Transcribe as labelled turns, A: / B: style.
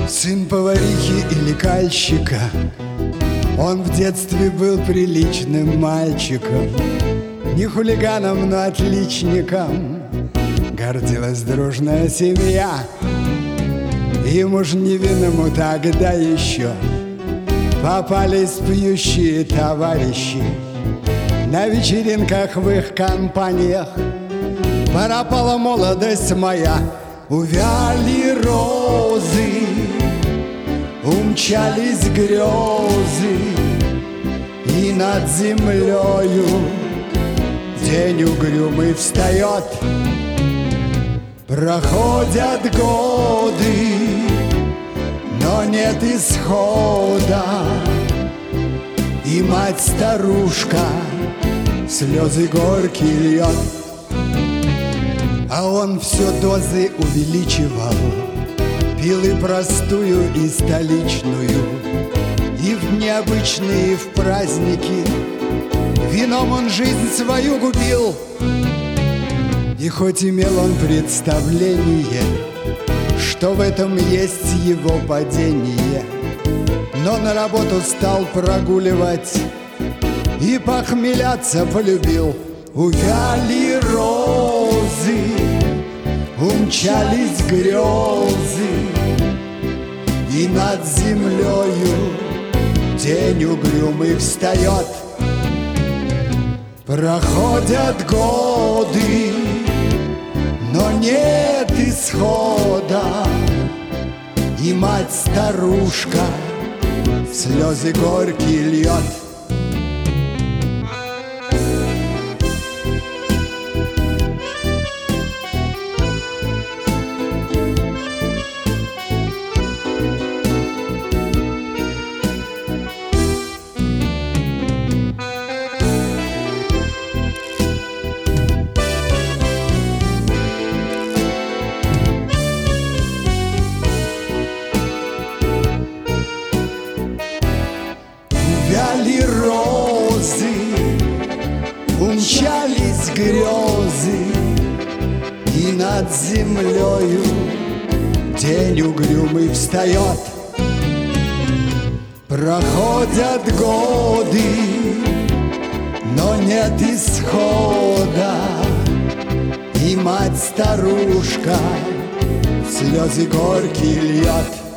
A: Сын поварихи или кальщика, он в детстве был приличным мальчиком, не хулиганом, но отличником. Гордилась дружная семья, ему ж невинному тогда еще попались пьющие товарищи. На вечеринках в их компаниях пропала молодость моя. Увяли розы, умчались грезы, и над землею день угрюмый встает. Проходят годы, но нет исхода, и мать-старушка слезы горькие льет. А он все дозы увеличивал, пил и простую, и столичную, и в необычные, и в праздники. Вином он жизнь свою губил. И хоть имел он представление, что в этом есть его падение, но на работу стал прогуливать и похмеляться полюбил. Увяли розы, умчались грезы, и над землею день угрюмый встает. Проходят годы, но нет исхода, и мать-старушка слезы горькие льет. Увяли розы, умчались грезы, и над землею день угрюмый встает. Проходят годы, но нет исхода, и мать-старушка слезы горькие льет.